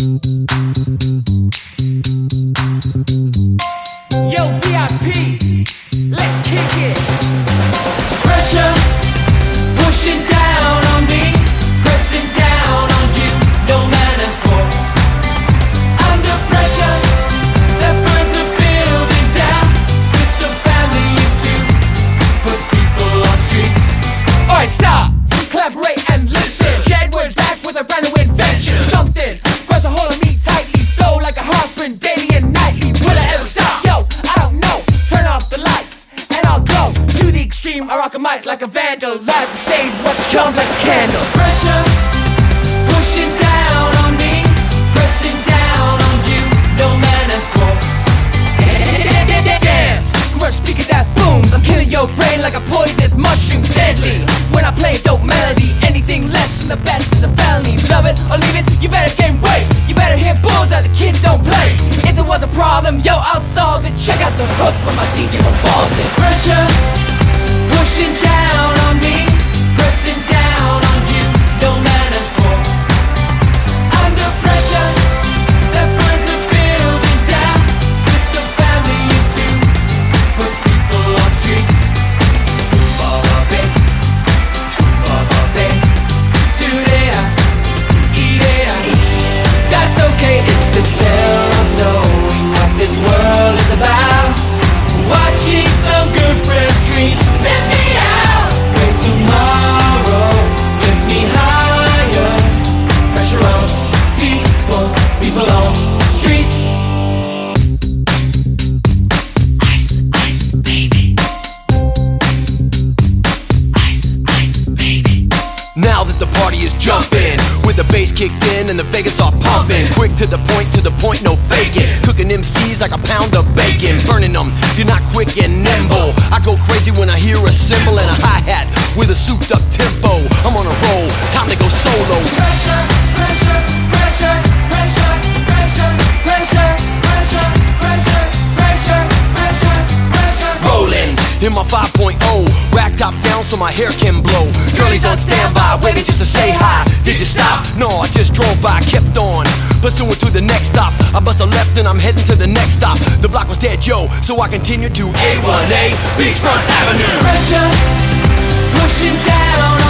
Yo, VIP, let's kick it. Pressure pushing down on me, pressing down on you. No man is more under pressure that burns a building down, splits a family in two, puts people on streets. Alright, stop, collaborate and listen. Jedward's back with a brand new invention. Something grabs a hold of me tightly, flow like a harpoon daily and nightly. Will I ever stop? Yo, I don't know. Turn off the lights and I'll go to the extreme. I rock a mic like a vandal, live the stage, watch it jump like a candle. Pressure pushing down on me, pressing down on you. No man has more. Dance, rush speaker that booms. I'm killing your brain like a poisonous mushroom, deadly. When I play a dope melody, anything less than the best is a felony. Love it or leave it, you better gain weight. You better hit bullseye, the kids don't play. If there was a problem, yo, I'll solve it. Check out the hook when my DJ revolves it. Pressure pushing down on me, pressing down on you. No man has more under pressure that burns a building down, splits a family in two, puts people on streets. That's okay, it's the tale of knowing what this world is about. Watching some good friends scream, let me out. When tomorrow gets me higher. Pressure on people, people on the streets. Ice, ice, baby. Ice, ice, baby. Now that the party is jumping, with the bass kicked in and the Vegas are pumping. Quick to the point, no faking. Cooking MCs like a pound of bacon. Burning them, you're not quick and nimble. I go crazy when I hear a cymbal and a hi-hat with a souped up tempo. I'm on a roll, time to go solo. Pressure, pressure, pressure, pressure, pressure, pressure, pressure, pressure, pressure, pressure, pressure. Rolling in my 5.0, rack top down so my hair can blow. Girlies on standby, waiting just to say hi. Did you stop? No, I just drove by, kept on pursuing to the next stop. I bust a left and I'm heading to the next stop. The block was dead, yo, so I continued to A1A Beachfront Avenue. Pressure pushing down